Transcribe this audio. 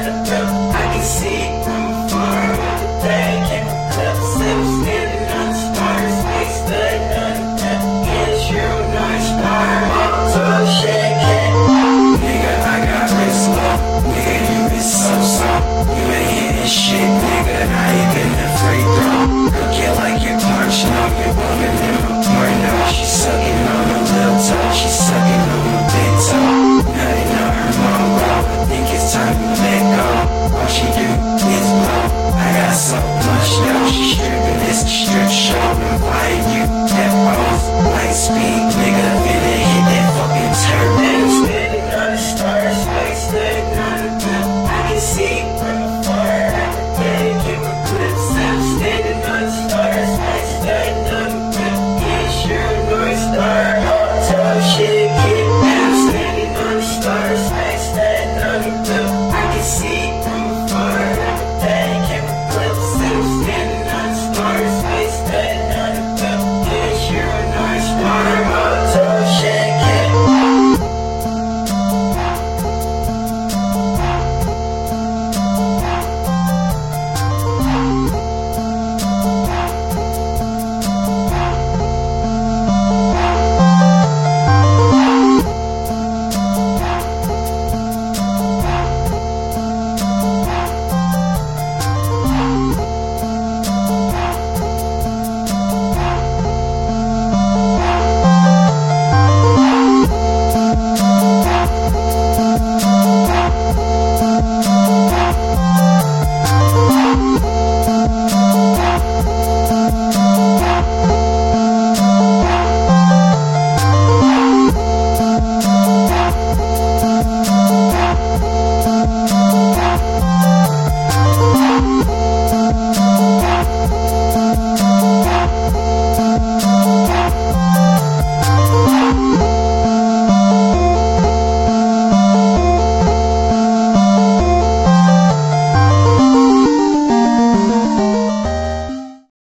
I can see it from afar. The bag in the club, seven standing on the stars. Face studding on the cup, yeah, it's real nice bar. So shake it. Nigga, I got wrist low. Nigga, you been so slow. You ain't hitting shit, nigga. Now you getting a free throw. Look it like you're punching on your woman in a porno. She sucking on a little toe. She sucking on a big toe. Nothing on her mom, bro. Think it's time to let go. All she do is blow. I got so much dough. She stripping this strip show. And why you that pose? Light speed.